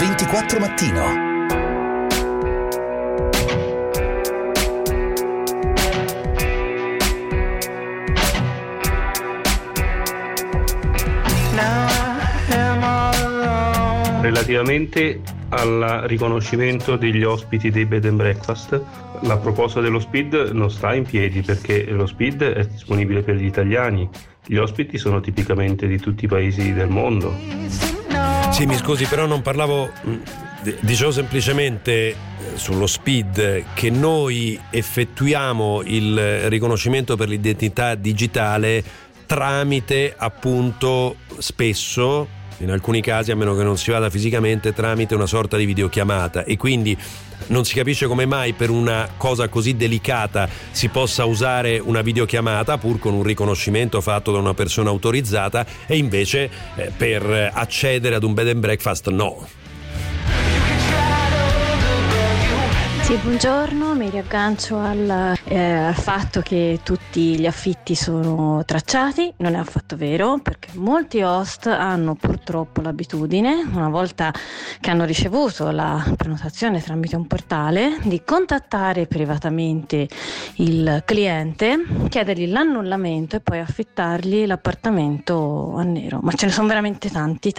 24 Mattino. Relativamente al riconoscimento degli ospiti dei bed and breakfast, la proposta dello SPID non sta in piedi perché lo SPID è disponibile per gli italiani, gli ospiti sono tipicamente di tutti i paesi del mondo. Sì, mi scusi, però non parlavo, dicevo semplicemente sullo SPID che noi effettuiamo il riconoscimento per l'identità digitale tramite, appunto, spesso, in alcuni casi, a meno che non si vada fisicamente, tramite una sorta di videochiamata, e quindi non si capisce come mai per una cosa così delicata si possa usare una videochiamata pur con un riconoscimento fatto da una persona autorizzata e invece per accedere ad un bed and breakfast no. Sì, buongiorno, mi riaggancio al fatto che tutti gli affitti sono tracciati. Non è affatto vero, perché molti host hanno purtroppo l'abitudine, una volta che hanno ricevuto la prenotazione tramite un portale, di contattare privatamente il cliente, chiedergli l'annullamento e poi affittargli l'appartamento a nero. Ma ce ne sono veramente tanti.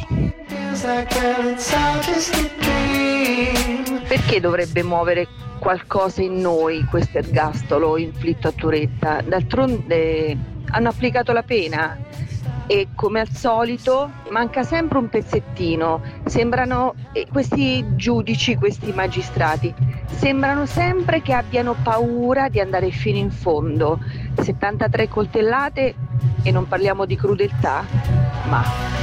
Perché dovrebbe muovere qualcosa in noi questo ergastolo inflitto a Turetta? D'altronde hanno applicato la pena e, come al solito, manca sempre un pezzettino. Sembrano questi giudici, questi magistrati, sembrano sempre che abbiano paura di andare fino in fondo. 73 coltellate e non parliamo di crudeltà, ma...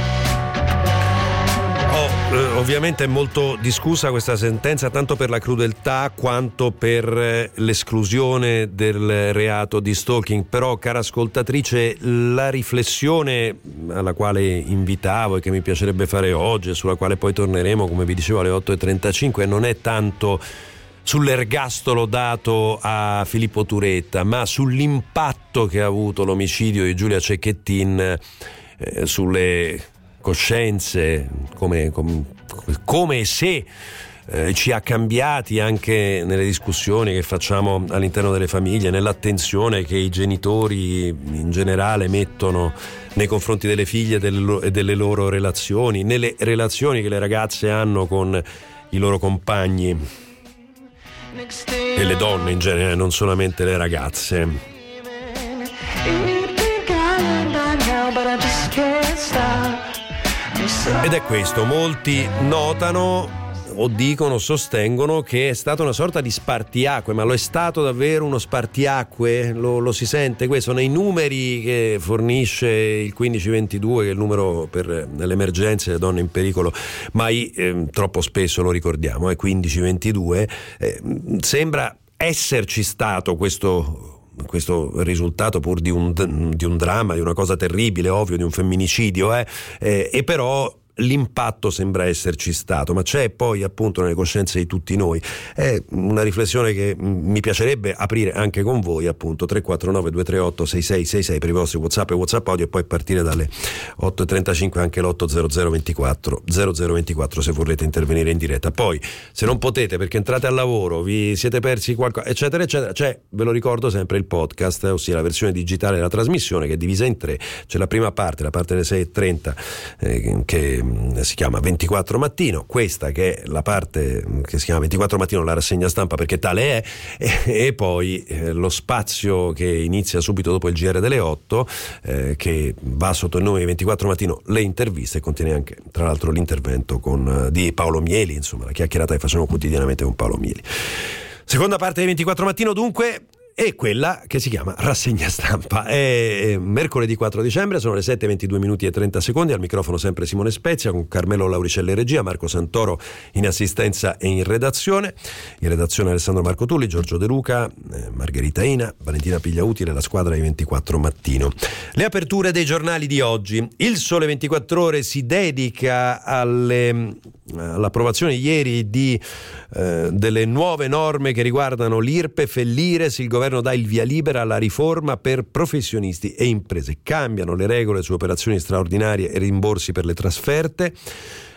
Ovviamente è molto discussa questa sentenza, tanto per la crudeltà quanto per l'esclusione del reato di stalking. Però, cara ascoltatrice, la riflessione alla quale invitavo e che mi piacerebbe fare oggi e sulla quale poi torneremo, come vi dicevo, alle 8.35, non è tanto sull'ergastolo dato a Filippo Turetta, ma sull'impatto che ha avuto l'omicidio di Giulia Cecchettin sulle coscienze, come se ci ha cambiati anche nelle discussioni che facciamo all'interno delle famiglie, nell'attenzione che i genitori in generale mettono nei confronti delle figlie e delle loro relazioni, nelle relazioni che le ragazze hanno con i loro compagni e le donne in genere, non solamente le ragazze. Ed è questo, molti notano o dicono, sostengono che è stata una sorta di spartiacque, ma lo è stato davvero uno spartiacque? Lo si sente questo nei numeri che fornisce il 1522, che è il numero per le emergenze delle donne in pericolo, mai troppo spesso lo ricordiamo, 1522, sembra esserci stato questo risultato pur di un dramma, di una cosa terribile, ovvio, di un femminicidio, e però l'impatto sembra esserci stato, ma c'è poi appunto nelle coscienze di tutti noi. È una riflessione che mi piacerebbe aprire anche con voi, appunto 349 238 6666 per i vostri WhatsApp e WhatsApp audio, e poi partire dalle 8.35 anche l'80024 se vorrete intervenire in diretta. Poi, se non potete perché entrate al lavoro, vi siete persi qualcosa, eccetera eccetera, c'è, ve lo ricordo sempre, il podcast, ossia la versione digitale della trasmissione, che è divisa in tre. C'è la prima parte, la parte delle 6.30, che si chiama 24 Mattino, questa che è la parte che si chiama 24 Mattino, la rassegna stampa, perché tale è, e poi lo spazio che inizia subito dopo il GR delle 8, che va sotto il nome di 24 Mattino, le interviste, e contiene anche tra l'altro l'intervento di Paolo Mieli, insomma la chiacchierata che facciamo quotidianamente con Paolo Mieli. Seconda parte di 24 Mattino dunque, e quella che si chiama rassegna stampa. È mercoledì 4 dicembre, sono le 7:22 minuti e 30 secondi. Al microfono sempre Simone Spezia, con Carmelo Lauricelli in regia, Marco Santoro in assistenza e in redazione. In redazione Alessandro Marco Tulli, Giorgio De Luca, Margherita Ina, Valentina Pigliautile, la squadra di 24 Mattino. Le aperture dei giornali di oggi. Il Sole 24 Ore si dedica all'approvazione ieri delle nuove norme che riguardano l'IRPEF e l'IRES. Il governo dà il via libera alla riforma per professionisti e imprese. Cambiano le regole su operazioni straordinarie e rimborsi per le trasferte.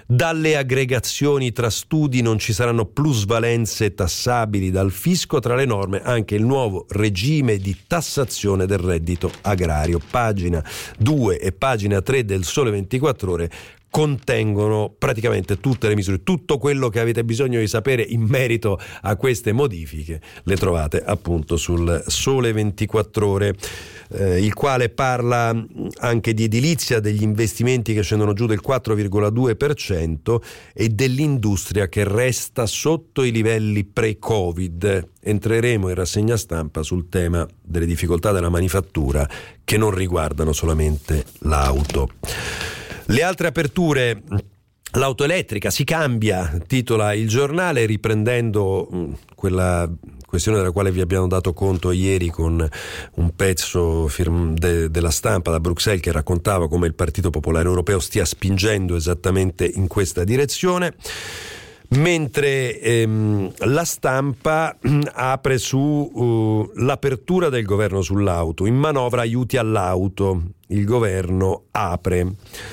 dalle aggregazioni tra studi non ci saranno plusvalenze tassabili dal fisco, tra le norme anche il nuovo regime di tassazione del reddito agrario. Pagina 2 e pagina 3 del Sole 24 Ore contengono praticamente tutte le misure, tutto quello che avete bisogno di sapere in merito a queste modifiche le trovate appunto sul Sole 24 Ore, il quale parla anche di edilizia, degli investimenti che scendono giù del 4,2% e dell'industria che resta sotto i livelli pre-Covid. Entreremo in rassegna stampa sul tema delle difficoltà della manifattura che non riguardano solamente l'auto. Le altre aperture, l'auto elettrica si cambia, titola il giornale, riprendendo quella questione della quale vi abbiamo dato conto ieri con un pezzo della Stampa da Bruxelles che raccontava come il Partito Popolare Europeo stia spingendo esattamente in questa direzione. Mentre la Stampa apre su l'apertura del governo sull'auto, in manovra aiuti all'auto, il governo apre.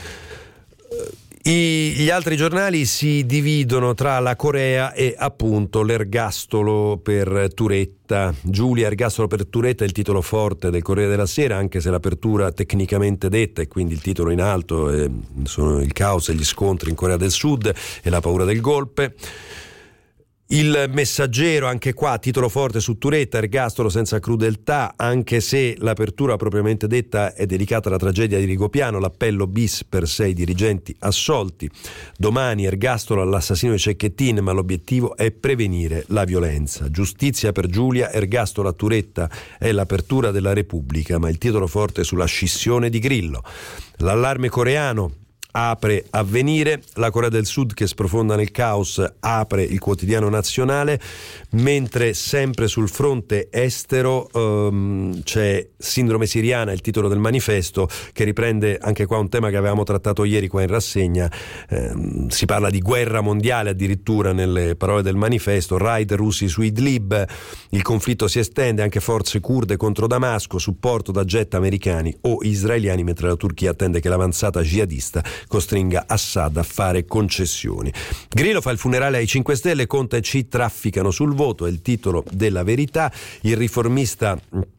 Gli altri giornali si dividono tra la Corea e appunto l'ergastolo per Turetta. Giulia, ergastolo per Turetta è il titolo forte del Corriere della Sera, anche se l'apertura tecnicamente detta e quindi il titolo in alto sono il caos e gli scontri in Corea del Sud e la paura del golpe. Il Messaggero, anche qua, titolo forte su Turetta, ergastolo senza crudeltà, anche se l'apertura propriamente detta è dedicata alla tragedia di Rigopiano, l'appello bis per 6 dirigenti assolti. Domani ergastolo all'assassino di Cecchettin, ma l'obiettivo è prevenire la violenza. Giustizia per Giulia, ergastolo a Turetta è l'apertura della Repubblica, ma il titolo forte è sulla scissione di Grillo. L'allarme coreano, apre Avvenire, la Corea del Sud che sprofonda nel caos, apre il Quotidiano Nazionale, mentre sempre sul fronte estero c'è Sindrome siriana, il titolo del Manifesto, che riprende anche qua un tema che avevamo trattato ieri qua in rassegna. Si parla di guerra mondiale addirittura nelle parole del Manifesto, raid russi su Idlib, il conflitto si estende, anche forze kurde contro Damasco, supporto da jet americani o israeliani, mentre la Turchia attende che l'avanzata jihadista costringa Assad a fare concessioni. Grillo fa il funerale ai 5 Stelle, Conte e C trafficano sul voto, è il titolo della Verità. Il Riformista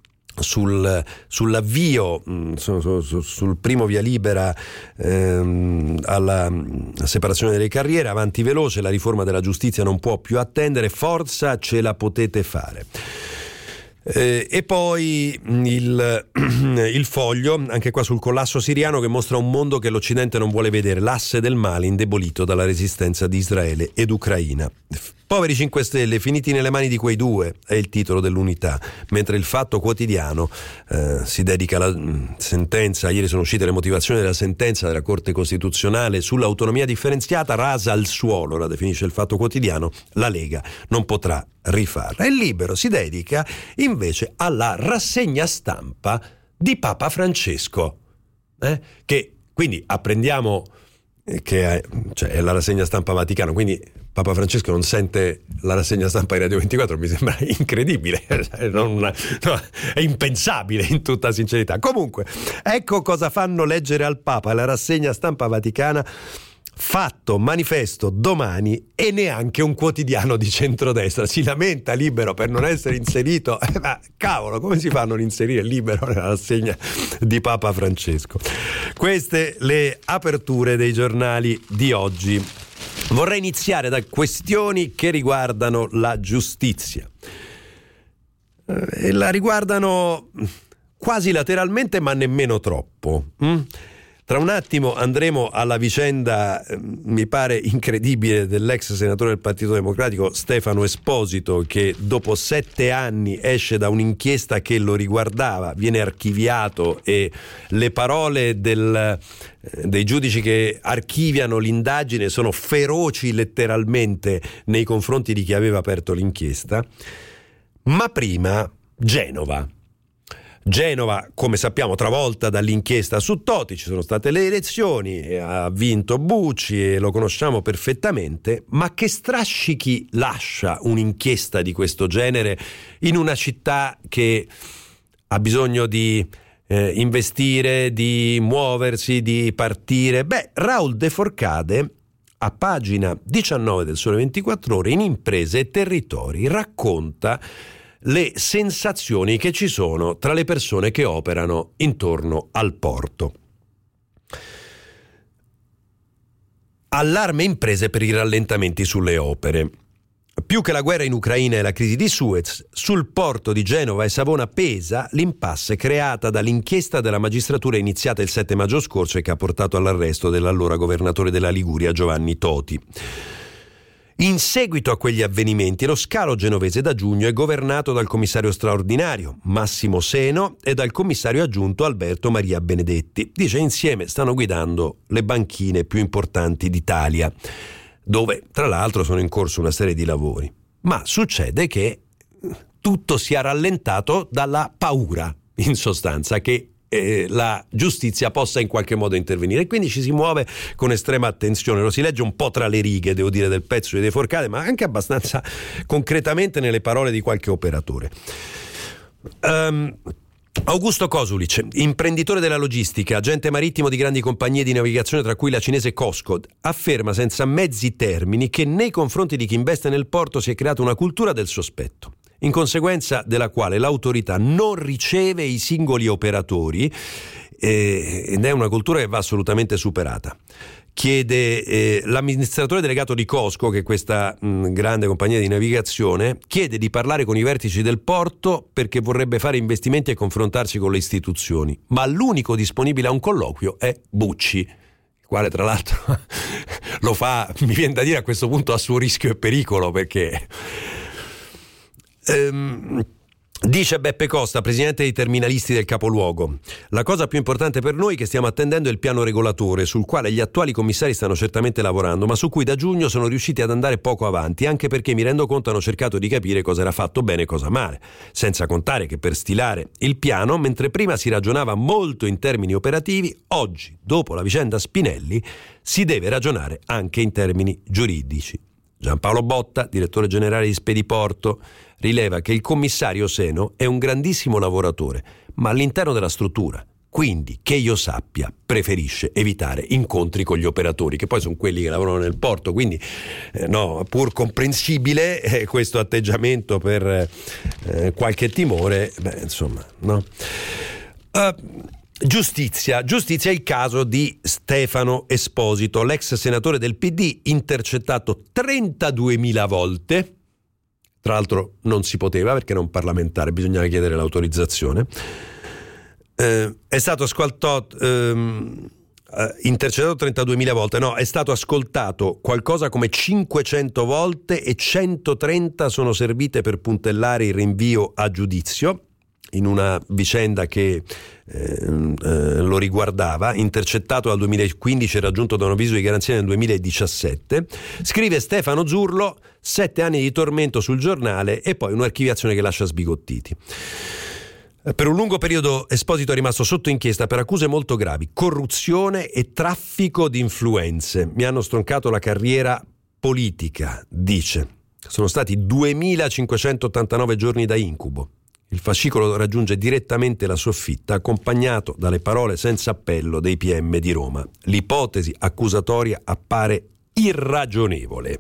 sull'avvio, sul primo via libera alla separazione delle carriere, avanti veloce, la riforma della giustizia non può più attendere, forza ce la potete fare. E poi il Foglio, anche qua sul collasso siriano, che mostra un mondo che l'Occidente non vuole vedere, l'asse del male indebolito dalla resistenza di Israele ed Ucraina. Poveri 5 Stelle, finiti nelle mani di quei due, è il titolo dell'Unità, mentre il Fatto Quotidiano si dedica alla sentenza. Ieri sono uscite le motivazioni della sentenza della Corte Costituzionale sull'autonomia differenziata, rasa al suolo, la definisce il Fatto Quotidiano, la Lega non potrà rifarla. E il Libero si dedica invece alla rassegna stampa di Papa Francesco, che quindi apprendinon che è la rassegna stampa Vaticano, quindi Papa Francesco non sente la rassegna stampa di Radio 24, mi sembra incredibile, è impensabile in tutta sincerità. Comunque, ecco cosa fanno leggere al Papa la rassegna stampa vaticana. Fatto, Manifesto, Domani e neanche un quotidiano di centrodestra. Si lamenta Libero per non essere inserito, ma cavolo, come si fa a non inserire Libero nella rassegna di Papa Francesco? Queste le aperture dei giornali di oggi. Vorrei iniziare da questioni che riguardano la giustizia. E la riguardano quasi lateralmente, ma nemmeno troppo. Tra un attimo andremo alla vicenda, mi pare incredibile, dell'ex senatore del Partito Democratico Stefano Esposito, che dopo 7 anni esce da un'inchiesta che lo riguardava, viene archiviato e le parole dei giudici che archiviano l'indagine sono feroci letteralmente nei confronti di chi aveva aperto l'inchiesta. Ma prima Genova, come sappiamo, travolta dall'inchiesta su Toti, ci sono state le elezioni, ha vinto Bucci e lo conosciamo perfettamente, ma che strascichi lascia un'inchiesta di questo genere in una città che ha bisogno di investire, di muoversi, di partire? Raoul De Forcade a pagina 19 del Sole 24 Ore, in Imprese e Territori, racconta le sensazioni che ci sono tra le persone che operano intorno al porto. Allarme imprese per i rallentamenti sulle opere. Più che la guerra in Ucraina e la crisi di Suez, sul porto di Genova e Savona pesa l'impasse creata dall'inchiesta della magistratura iniziata il 7 maggio scorso e che ha portato all'arresto dell'allora governatore della Liguria Giovanni Toti. In seguito a quegli avvenimenti, lo scalo genovese da giugno è governato dal commissario straordinario Massimo Seno e dal commissario aggiunto Alberto Maria Benedetti. Dice, insieme stanno guidando le banchine più importanti d'Italia, dove tra l'altro sono in corso una serie di lavori. Ma succede che tutto sia rallentato dalla paura, in sostanza, che la giustizia possa in qualche modo intervenire, e quindi ci si muove con estrema attenzione. Lo si legge un po' tra le righe, devo dire, del pezzo di De Forcade, ma anche abbastanza concretamente nelle parole di qualche operatore. Augusto Kosulic, imprenditore della logistica, agente marittimo di grandi compagnie di navigazione tra cui la cinese COSCO, afferma senza mezzi termini che nei confronti di chi investe nel porto si è creata una cultura del sospetto, in conseguenza della quale l'autorità non riceve i singoli operatori ed è una cultura che va assolutamente superata. Chiede l'amministratore delegato di COSCO, che è questa grande compagnia di navigazione, chiede di parlare con i vertici del porto perché vorrebbe fare investimenti e confrontarsi con le istituzioni, ma l'unico disponibile a un colloquio è Bucci, il quale tra l'altro lo fa, mi viene da dire a questo punto, a suo rischio e pericolo, perché dice Beppe Costa, presidente dei terminalisti del capoluogo: la cosa più importante per noi che stiamo attendendo è il piano regolatore, sul quale gli attuali commissari stanno certamente lavorando, ma su cui da giugno sono riusciti ad andare poco avanti, anche perché mi rendo conto hanno cercato di capire cosa era fatto bene e cosa male, senza contare che per stilare il piano, mentre prima si ragionava molto in termini operativi, oggi, dopo la vicenda Spinelli, si deve ragionare anche in termini giuridici. Giampaolo Botta, direttore generale di Spediporto, rileva che il commissario Seno è un grandissimo lavoratore, ma all'interno della struttura, quindi che io sappia, preferisce evitare incontri con gli operatori, che poi sono quelli che lavorano nel porto, quindi no, pur comprensibile questo atteggiamento per qualche timore, insomma, no. Giustizia è il caso di Stefano Esposito, l'ex senatore del PD, intercettato 32.000 volte. Tra l'altro non si poteva, perché era un parlamentare, bisognava chiedere l'autorizzazione. È stato ascoltato, intercettato 32.000 volte, no, è stato ascoltato qualcosa come 500 volte e 130 sono servite per puntellare il rinvio a giudizio, in una vicenda che lo riguardava, intercettato dal 2015 e raggiunto da un avviso di garanzia nel 2017. Scrive Stefano Zurlo, 7 anni di tormento sul Giornale e poi un'archiviazione che lascia sbigottiti. Per un lungo periodo Esposito è rimasto sotto inchiesta per accuse molto gravi: corruzione e traffico di influenze. Mi hanno stroncato la carriera politica, dice. Sono stati 2.589 giorni da incubo. Il fascicolo raggiunge direttamente la soffitta, accompagnato dalle parole senza appello dei PM di Roma. L'ipotesi accusatoria appare irragionevole.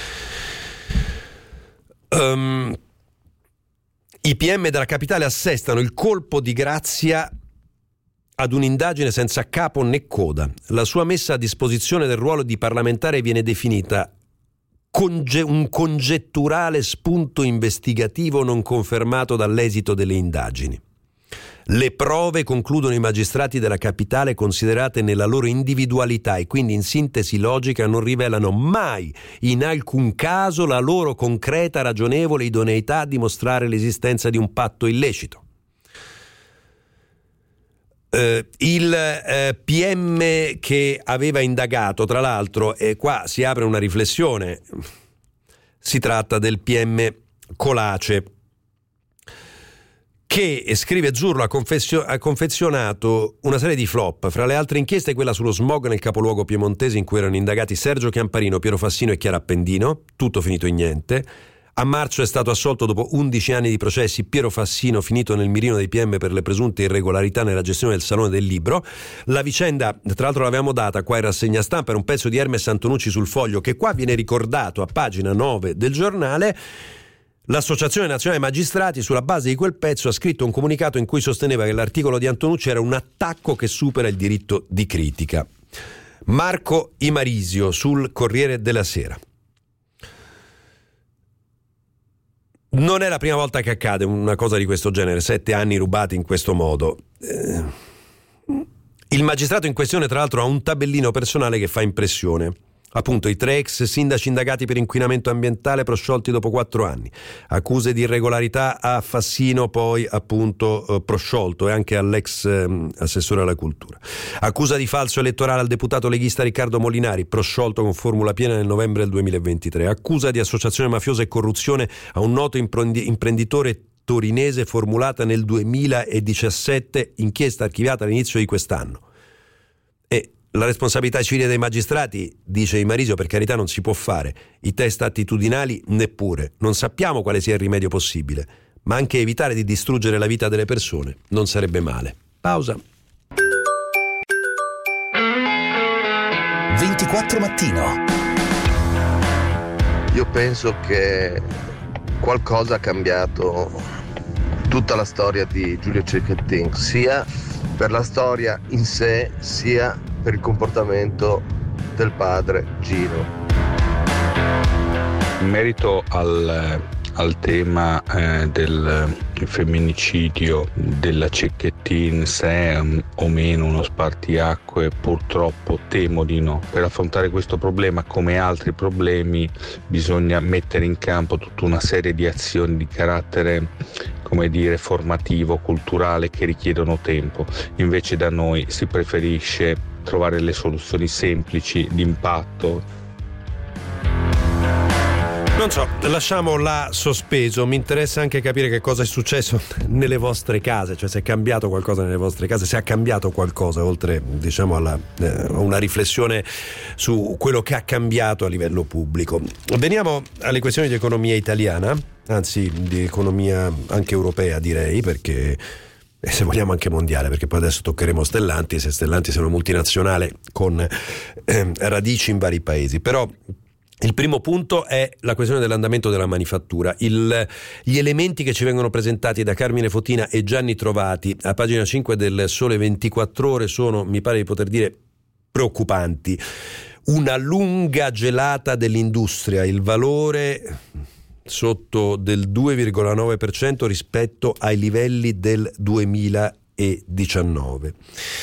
I PM della capitale assestano il colpo di grazia ad un'indagine senza capo né coda. La sua messa a disposizione del ruolo di parlamentare viene definita un congetturale spunto investigativo non confermato dall'esito delle indagini. Le prove, concludono i magistrati della capitale, considerate nella loro individualità e quindi in sintesi logica, non rivelano mai in alcun caso la loro concreta ragionevole idoneità a dimostrare l'esistenza di un patto illecito. Il PM che aveva indagato, tra l'altro, e qua si apre una riflessione, si tratta del PM Colace, che, scrive Zurlo, ha confezionato una serie di flop. Fra le altre inchieste quella sullo smog nel capoluogo piemontese, in cui erano indagati Sergio Chiamparino, Piero Fassino e Chiara Appendino, tutto finito in niente. A marzo è stato assolto dopo 11 anni di processi Piero Fassino, finito nel mirino dei PM per le presunte irregolarità nella gestione del Salone del Libro. La vicenda, tra l'altro l'avevamo data qua in rassegna stampa, era un pezzo di Hermes Antonucci sul Foglio che qua viene ricordato a pagina 9 del giornale. L'Associazione Nazionale Magistrati, sulla base di quel pezzo, ha scritto un comunicato in cui sosteneva che l'articolo di Antonucci era un attacco che supera il diritto di critica. Marco Imarisio sul Corriere della Sera. Non è la prima volta che accade una cosa di questo genere, 7 anni rubati in questo modo. Il magistrato in questione, tra l'altro, ha un tabellino personale che fa impressione. Appunto, i 3 ex sindaci indagati per inquinamento ambientale prosciolti dopo 4 anni, accuse di irregolarità a Fassino, poi appunto prosciolto, e anche all'ex assessore alla cultura, accusa di falso elettorale al deputato leghista Riccardo Molinari, prosciolto con formula piena nel novembre del 2023, accusa di associazione mafiosa e corruzione a un noto imprenditore torinese formulata nel 2017, inchiesta archiviata all'inizio di quest'anno. E la responsabilità civile dei magistrati, dice Imarisio, per carità non si può fare, i test attitudinali neppure, non sappiamo quale sia il rimedio possibile, ma anche evitare di distruggere la vita delle persone non sarebbe male. Pausa. 24 Mattino. Io penso che qualcosa ha cambiato tutta la storia di Giulio Cecchettin, sia per la storia in sé, sia per il comportamento del padre Gino. In merito al tema del femminicidio della Cecchettin, se è o meno uno spartiacque, purtroppo temo di no. Per affrontare questo problema, come altri problemi, bisogna mettere in campo tutta una serie di azioni di carattere, come dire, formativo, culturale, che richiedono tempo. Invece da noi si preferisce trovare le soluzioni semplici, d'impatto. Non so, lasciamo là sospeso. Mi interessa anche capire che cosa è successo nelle vostre case, cioè se è cambiato qualcosa nelle vostre case, se ha cambiato qualcosa, oltre diciamo a una riflessione su quello che ha cambiato a livello pubblico. Veniamo alle questioni di economia italiana, anzi di economia anche europea, direi, perché se vogliamo anche mondiale, perché poi adesso toccheremo Stellantis, e Stellantis è una multinazionale con radici in vari paesi. Però il primo punto è la questione dell'andamento della manifattura. Gli elementi che ci vengono presentati da Carmine Fotina e Gianni Trovati a pagina 5 del Sole 24 Ore sono, mi pare di poter dire, preoccupanti. Una lunga gelata dell'industria, il valore sotto del 2,9% rispetto ai livelli del 2019.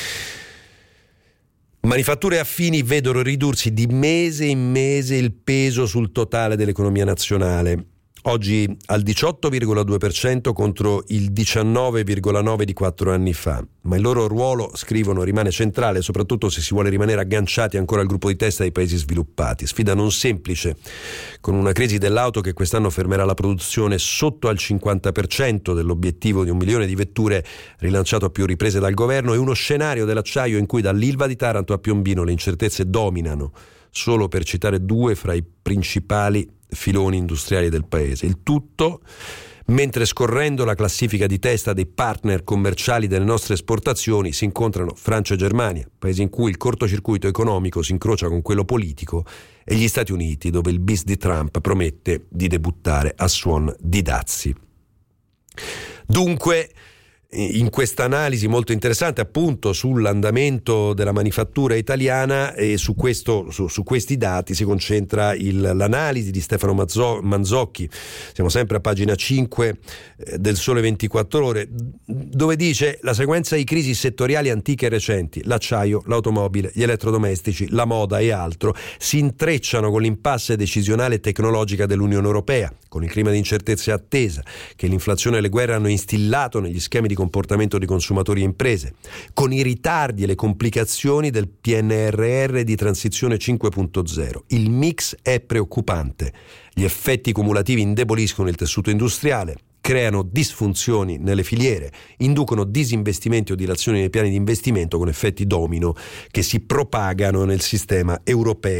Manifatture affini vedono ridursi di mese in mese il peso sul totale dell'economia nazionale. Oggi al 18,2% contro il 19,9% di 4 anni fa. Ma il loro ruolo, scrivono, rimane centrale, soprattutto se si vuole rimanere agganciati ancora al gruppo di testa dei paesi sviluppati. Sfida non semplice, con una crisi dell'auto che quest'anno fermerà la produzione sotto al 50% dell'obiettivo di 1 milione di vetture rilanciato a più riprese dal governo, e uno scenario dell'acciaio in cui dall'Ilva di Taranto a Piombino le incertezze dominano, solo per citare 2 fra i principali filoni industriali del paese. Il tutto mentre, scorrendo la classifica di testa dei partner commerciali delle nostre esportazioni, si incontrano Francia e Germania, paesi in cui il cortocircuito economico si incrocia con quello politico, e gli Stati Uniti, dove il bis di Trump promette di debuttare a suon di dazi. Dunque, in questa analisi molto interessante appunto sull'andamento della manifattura italiana, e su questi dati si concentra l'analisi di Stefano Manzocchi. Siamo sempre a pagina 5 del Sole 24 Ore, dove dice: la sequenza di crisi settoriali antiche e recenti, l'acciaio, l'automobile, gli elettrodomestici, la moda e altro, si intrecciano con l'impasse decisionale e tecnologica dell'Unione Europea, con il clima di incertezza e attesa che l'inflazione e le guerre hanno instillato negli schemi di comportamento di consumatori e imprese, con i ritardi e le complicazioni del PNRR di transizione 5.0. Il mix è preoccupante. Gli effetti cumulativi indeboliscono il tessuto industriale, creano disfunzioni nelle filiere, inducono disinvestimenti o dilazioni nei piani di investimento, con effetti domino che si propagano nel sistema europeo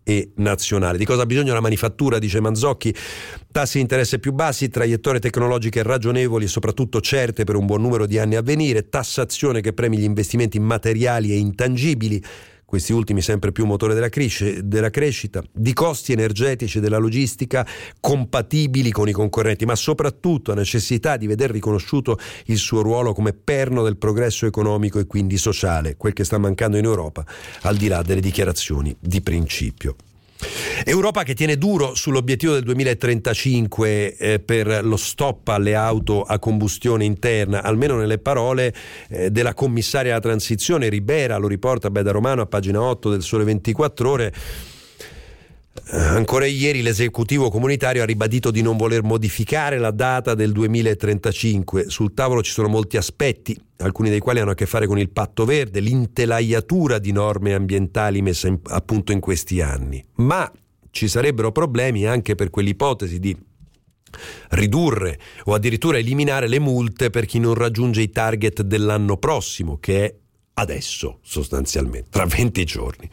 e nazionale. Di cosa ha bisogno la manifattura, dice Manzocchi? Tassi di interesse più bassi, traiettorie tecnologiche ragionevoli e soprattutto certe per un buon numero di anni a venire, tassazione che premi gli investimenti materiali e intangibili, questi ultimi sempre più motore della crescita, di costi energetici e della logistica compatibili con i concorrenti, ma soprattutto la necessità di veder riconosciuto il suo ruolo come perno del progresso economico e quindi sociale, quel che sta mancando in Europa, al di là delle dichiarazioni di principio. Europa che tiene duro sull'obiettivo del 2035 per lo stop alle auto a combustione interna, almeno nelle parole della commissaria alla transizione Ribera, lo riporta Beda Romano a pagina 8 del Sole 24 Ore. Ancora ieri l'esecutivo comunitario ha ribadito di non voler modificare la data del 2035. Sul tavolo ci sono molti aspetti, alcuni dei quali hanno a che fare con il patto verde, l'intelaiatura di norme ambientali messe a punto in questi anni. Ma ci sarebbero problemi anche per quell'ipotesi di ridurre o addirittura eliminare le multe per chi non raggiunge i target dell'anno prossimo, che è adesso sostanzialmente, tra 20 giorni.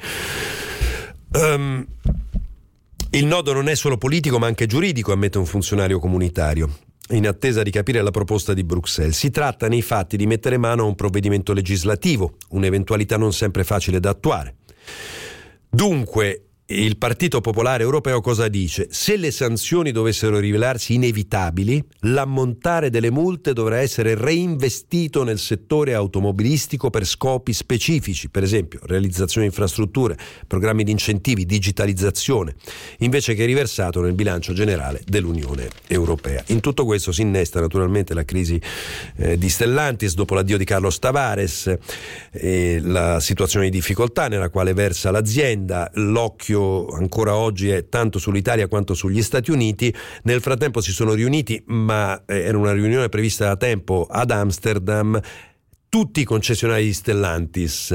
Il nodo non è solo politico ma anche giuridico, ammette un funzionario comunitario, in attesa di capire la proposta di Bruxelles. Si tratta nei fatti di mettere mano a un provvedimento legislativo, un'eventualità non sempre facile da attuare. Dunque, il Partito Popolare Europeo cosa dice? Se le sanzioni dovessero rivelarsi inevitabili, l'ammontare delle multe dovrà essere reinvestito nel settore automobilistico per scopi specifici, per esempio realizzazione di infrastrutture, programmi di incentivi, digitalizzazione, invece che riversato nel bilancio generale dell'Unione Europea. In tutto questo si innesta naturalmente la crisi di Stellantis dopo l'addio di Carlos Tavares, la situazione di difficoltà nella quale versa l'azienda, l'occhio ancora oggi è tanto sull'Italia quanto sugli Stati Uniti. Nel frattempo si sono riuniti, ma era una riunione prevista da tempo ad Amsterdam, tutti i concessionari di Stellantis.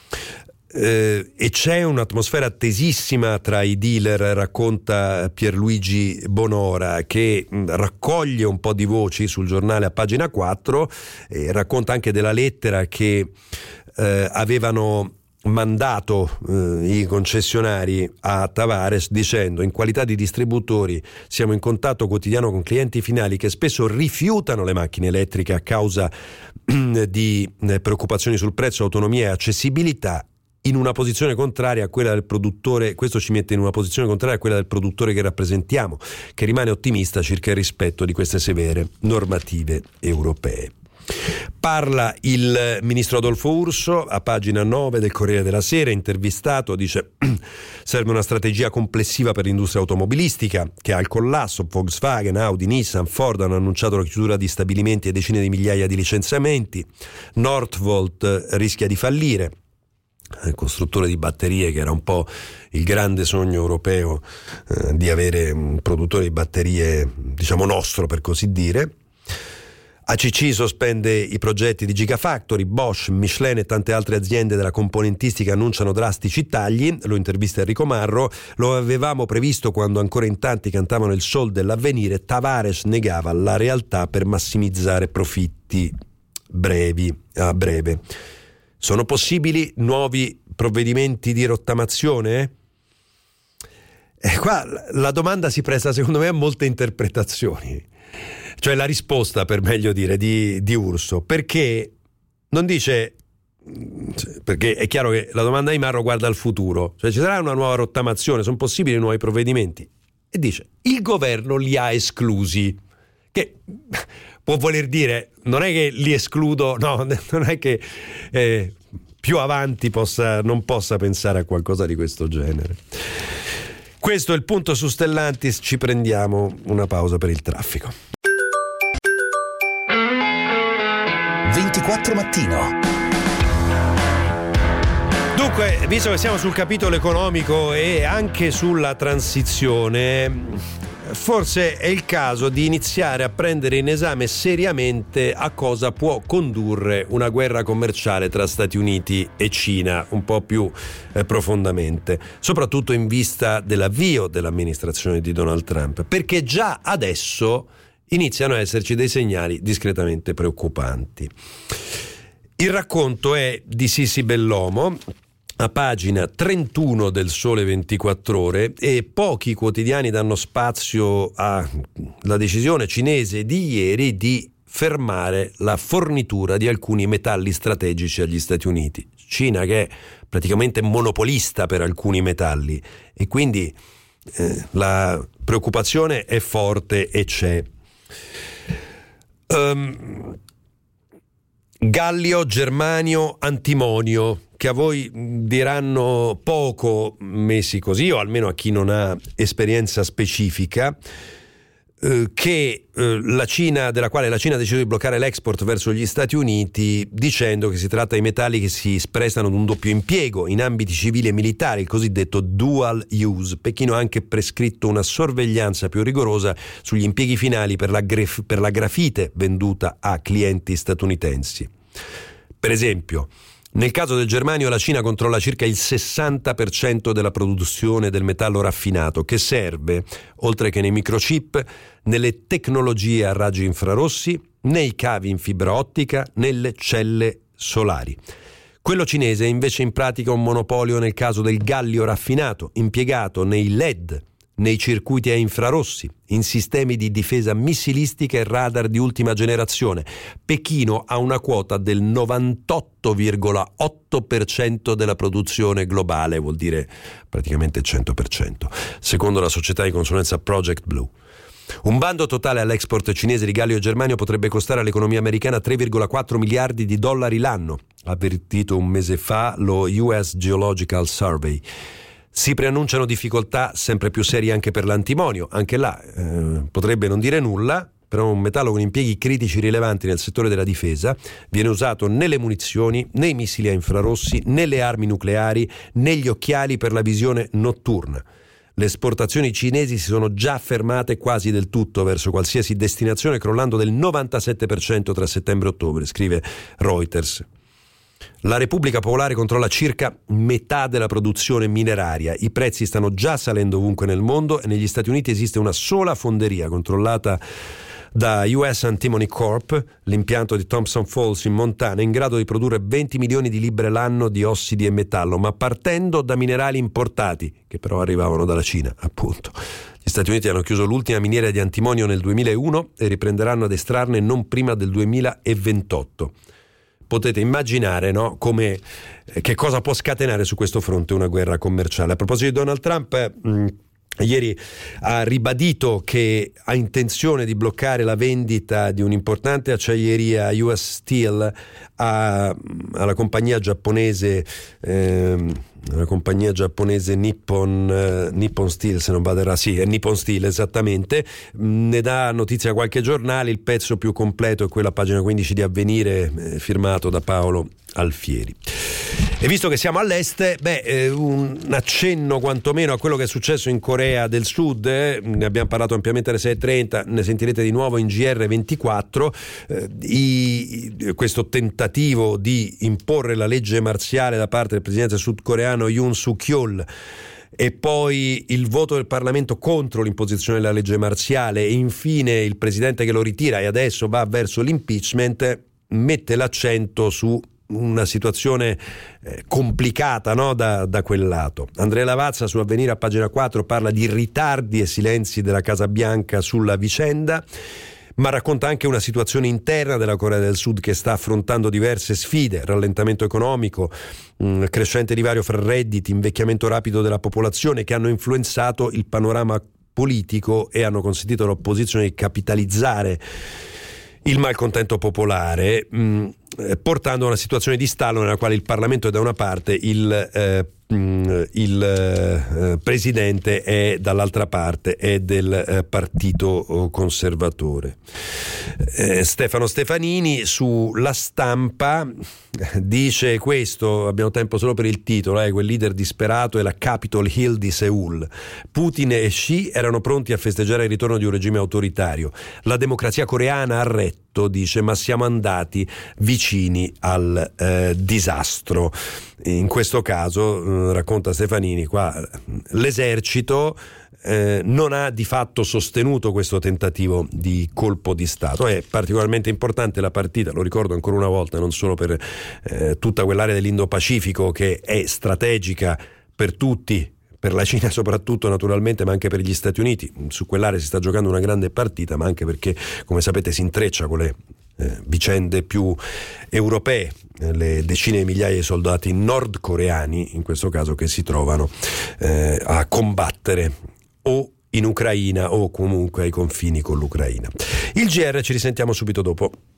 E c'è un'atmosfera tesissima tra i dealer, racconta Pierluigi Bonora, che raccoglie un po' di voci sul giornale a pagina 4 e racconta anche della lettera che avevano mandato i concessionari a Tavares dicendo: in qualità di distributori siamo in contatto quotidiano con clienti finali che spesso rifiutano le macchine elettriche a causa di preoccupazioni sul prezzo, autonomia e accessibilità, in una posizione contraria a quella del produttore. Questo ci mette in una posizione contraria a quella del produttore che rappresentiamo, che rimane ottimista circa il rispetto di queste severe normative europee. Parla il ministro Adolfo Urso a pagina 9 del Corriere della Sera, intervistato, dice: serve una strategia complessiva per l'industria automobilistica che ha il collasso. Volkswagen, Audi, Nissan, Ford hanno annunciato la chiusura di stabilimenti e decine di migliaia di licenziamenti. Northvolt rischia di fallire, il costruttore di batterie che era un po' il grande sogno europeo, di avere un produttore di batterie diciamo nostro per così dire. ACC sospende i progetti di Gigafactory, Bosch, Michelin e tante altre aziende della componentistica annunciano drastici tagli. Lo intervista Enrico Marro: lo avevamo previsto quando ancora in tanti cantavano il sol dell'avvenire. Tavares negava la realtà per massimizzare profitti a breve. Sono possibili nuovi provvedimenti di rottamazione? Qua la domanda si presta secondo me a molte interpretazioni. Cioè la risposta, per meglio dire, di Urso, perché non dice, perché è chiaro che la domanda di Marro guarda al futuro, cioè ci sarà una nuova rottamazione, sono possibili nuovi provvedimenti, e dice il governo li ha esclusi, che può voler dire non è che li escludo, no, non è che più avanti non possa pensare a qualcosa di questo genere. Questo è il punto su Stellantis, ci prendiamo una pausa per il traffico. 24 Mattino. Dunque, visto che siamo sul capitolo economico e anche sulla transizione, forse è il caso di iniziare a prendere in esame seriamente a cosa può condurre una guerra commerciale tra Stati Uniti e Cina, un po' più profondamente, soprattutto in vista dell'avvio dell'amministrazione di Donald Trump, perché già adesso iniziano a esserci dei segnali discretamente preoccupanti. Il racconto è di Sissi Bellomo, a pagina 31 del Sole 24 Ore, e pochi quotidiani danno spazio alla decisione cinese di ieri di fermare la fornitura di alcuni metalli strategici agli Stati Uniti. Cina che è praticamente monopolista per alcuni metalli, e quindi la preoccupazione è forte e c'è. Gallio, germanio, antimonio, che a voi diranno poco messi così, o almeno a chi non ha esperienza specifica, che della quale la Cina ha deciso di bloccare l'export verso gli Stati Uniti, dicendo che si tratta di metalli che si prestano ad un doppio impiego in ambiti civili e militari, il cosiddetto dual use. Pechino ha anche prescritto una sorveglianza più rigorosa sugli impieghi finali per la grafite venduta a clienti statunitensi. Per esempio, nel caso del germanio la Cina controlla circa il 60% della produzione del metallo raffinato, che serve, oltre che nei microchip, nelle tecnologie a raggi infrarossi, nei cavi in fibra ottica, nelle celle solari. Quello cinese è invece in pratica un monopolio nel caso del gallio raffinato, impiegato nei LED, nei circuiti a infrarossi, in sistemi di difesa missilistica e radar di ultima generazione. Pechino ha una quota del 98,8% della produzione globale, vuol dire praticamente il 100%, secondo la società di consulenza Project Blue. Un bando totale all'export cinese di gallio e germanio potrebbe costare all'economia americana 3,4 miliardi di dollari l'anno, ha avvertito un mese fa lo US Geological Survey. Si preannunciano difficoltà sempre più serie anche per l'antimonio. Anche là potrebbe non dire nulla, però un metallo con impieghi critici rilevanti nel settore della difesa, viene usato nelle munizioni, nei missili a infrarossi, nelle armi nucleari, negli occhiali per la visione notturna. Le esportazioni cinesi si sono già fermate quasi del tutto verso qualsiasi destinazione, crollando del 97% tra settembre e ottobre, scrive Reuters. La Repubblica Popolare controlla circa metà della produzione mineraria. I prezzi stanno già salendo ovunque nel mondo e negli Stati Uniti esiste una sola fonderia controllata da US Antimony Corp, l'impianto di Thompson Falls in Montana, in grado di produrre 20 milioni di libbre l'anno di ossidi e metallo, ma partendo da minerali importati, che però arrivavano dalla Cina, appunto. Gli Stati Uniti hanno chiuso l'ultima miniera di antimonio nel 2001 e riprenderanno ad estrarne non prima del 2028. Potete immaginare, no, che cosa può scatenare su questo fronte una guerra commerciale. A proposito di Donald Trump, ieri ha ribadito che ha intenzione di bloccare la vendita di un'importante acciaieria US Steel alla compagnia giapponese Nippon Steel, se non vado errato, sì, è Nippon Steel esattamente. Ne dà notizia qualche giornale, il pezzo più completo è quello a pagina 15 di Avvenire, firmato da Paolo Alfieri. E visto che siamo all'est, un accenno quantomeno a quello che è successo in Corea del Sud, ne abbiamo parlato ampiamente alle 6.30, ne sentirete di nuovo in GR24, questo tentativo di imporre la legge marziale da parte del presidente sudcoreano Yoon Suk-yeol, e poi il voto del Parlamento contro l'imposizione della legge marziale, e infine il presidente che lo ritira e adesso va verso l'impeachment, mette l'accento su una situazione complicata, no? da quel lato. Andrea Lavazza su Avvenire a pagina 4 parla di ritardi e silenzi della Casa Bianca sulla vicenda, ma racconta anche una situazione interna della Corea del Sud che sta affrontando diverse sfide: rallentamento economico, crescente divario fra redditi, invecchiamento rapido della popolazione, che hanno influenzato il panorama politico e hanno consentito all'opposizione di capitalizzare il malcontento popolare, portando a una situazione di stallo nella quale il Parlamento è da una parte, il presidente è dall'altra parte, è del partito conservatore. Stefano Stefanini sulla Stampa dice questo, abbiamo tempo solo per il titolo, quel leader disperato è la Capitol Hill di Seoul. Putin e Xi erano pronti a festeggiare il ritorno di un regime autoritario. La democrazia coreana ha retto, dice, ma siamo andati vicini al disastro. In questo caso, racconta Stefanini, qua l'esercito non ha di fatto sostenuto questo tentativo di colpo di Stato. È particolarmente importante la partita, lo ricordo ancora una volta, non solo per tutta quell'area dell'Indo-Pacifico che è strategica per tutti, per la Cina soprattutto naturalmente, ma anche per gli Stati Uniti. Su quell'area si sta giocando una grande partita, ma anche perché, come sapete, si intreccia con le vicende più europee, le decine di migliaia di soldati nordcoreani, in questo caso, che si trovano a combattere o in Ucraina o comunque ai confini con l'Ucraina. Il GR, ci risentiamo subito dopo.